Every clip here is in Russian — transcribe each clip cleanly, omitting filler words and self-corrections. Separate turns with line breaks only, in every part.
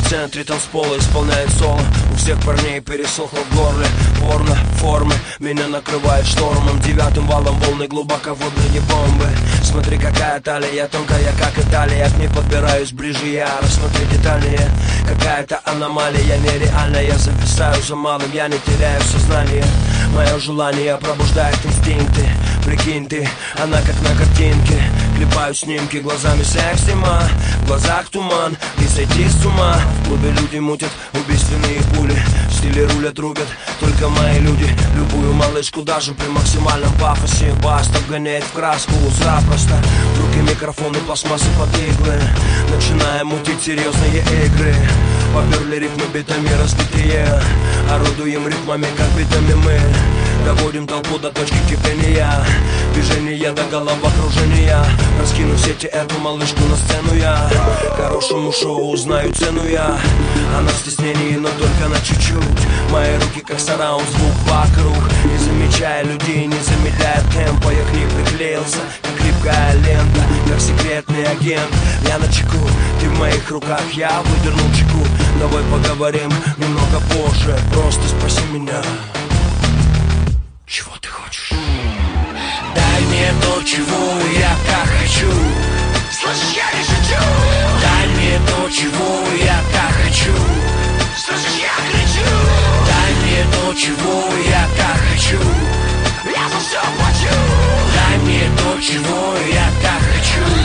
центре танцпола исполняет соло. У всех парней пересохло в горле. Порно, формы, меня накрывает штормом. Девятым валом волны глубоководные бомбы. Смотри, какая талия, тонкая, как Италия. К ней подбираюсь ближе я, рассмотри детальнее. Какая-то аномалия нереальная. Зависаю за малым, я не теряю сознание. Мое желание пробуждает инстинкты. Прикинь ты, она как на картинке. Клепаю снимки глазами секси-ма. В глазах туман, и сойти с ума. В клубе люди мутят убийственные пули. В стиле рулят, рубят только мои люди. Любую малышку даже при максимальном пафосе. Бас обгоняет в краску запросто. В руки микрофон и пластмассы под иглы. Начинаем мутить серьезные игры. Поперли ритмы битами разбитые. Орудуем ритмами, как битами мы. Доводим толпу до точки кипения. Движение до головокружения. Раскину в сети эту малышку на сцену я. Хорошему шоу узнаю цену я. Она в стеснении, но только на чуть-чуть. Мои руки как сараунд, звук вокруг. Не замечая людей, не замедляя темпа. Я к ней приклеился, как липкая лента. Как секретный агент, я на чеку. Ты в моих руках, я выдернул чеку. Давай поговорим немного позже. Просто спроси меня, чего ты хочешь? Дай мне то, чего я так хочу. Слышишь, я не шучу. Дай мне то, чего я так хочу. Слышишь, я кричу. Дай мне то, чего я так хочу. Я за все плачу. Дай мне то, чего я так хочу.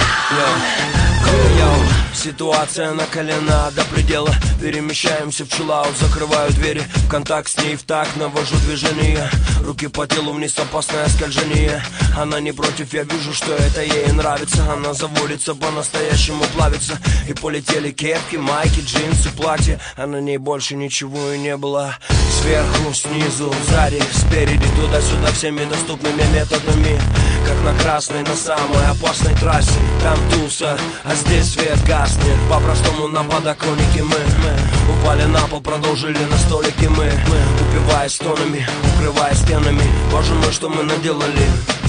Ситуация накалена до предела. Перемещаемся в чиллаут, закрываю двери. В контакт с ней в такт, навожу движение. Руки по телу вниз, опасное скольжение. Она не против, я вижу, что это ей нравится. Она заводится, по-настоящему плавится. И полетели кепки, майки, джинсы, платья. А на ней больше ничего и не было. Сверху, снизу, сзади, спереди, туда-сюда, всеми доступными методами. Как на красной, на самой опасной трассе. Там туса, а здесь свет гаснет. По-простому на подоконнике мы упали на пол, продолжили на столике мы упиваясь тонами, укрывая стенами. Боже мой, что мы наделали.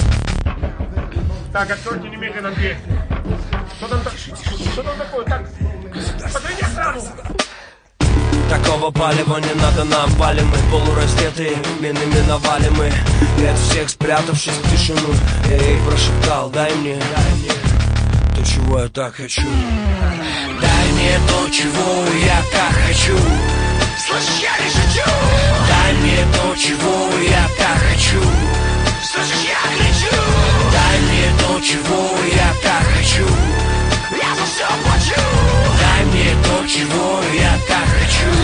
Так, откройте немедленно дверь. Что там такое? Так, посмотрите охрану.
Такого палева не надо нам, палим мы полураздетые, мины миновали мы. И от всех спрятавшись в тишину, я ей прошептал, дай мне то, чего я так хочу. Дай мне то, чего я так хочу. Слышишь, я не шучу. Дай мне то, чего я так хочу. Слышишь, я кричу. Дай мне то, чего я так хочу. Я за все плачу. Дай мне то, чего я так хочу.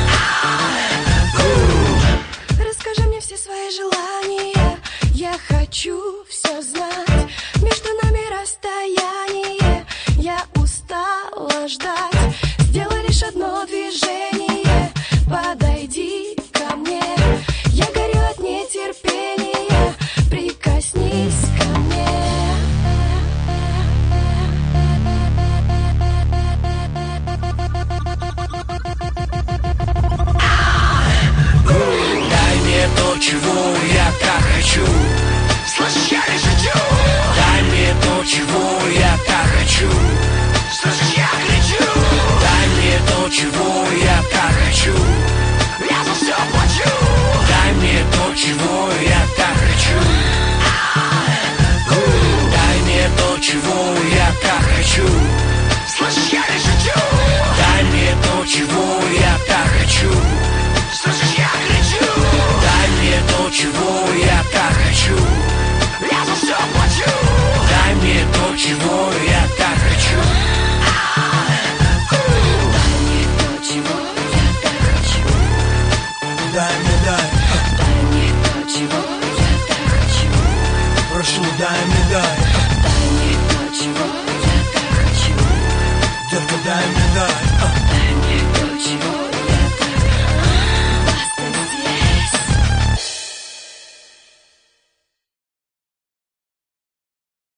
Расскажи мне все свои желания. Я хочу все знать. Между нами расстояние. Я устала ждать. Сделай лишь одно движение. Подойди ко мне. Я горю от нетерпения. Прикоснись ко мне.
Дай мне то, чего я так хочу. Слышишь, я не шучу. Дай мне то, чего я так хочу. Слышишь, я кричу. Дай мне то, чего я так хочу. Я за все плачу. Дай мне то, чего я так хочу. Дай мне то, чего я так хочу. Слышишь, я не шучу. Дай мне то, чего я так хочу. Слышишь, я кричу. Дай мне то, чего я так хочу. Я за все плачу. Дай мне то, чего я так хочу. Дай мне то, чего я так хочу. Дай мне, дай.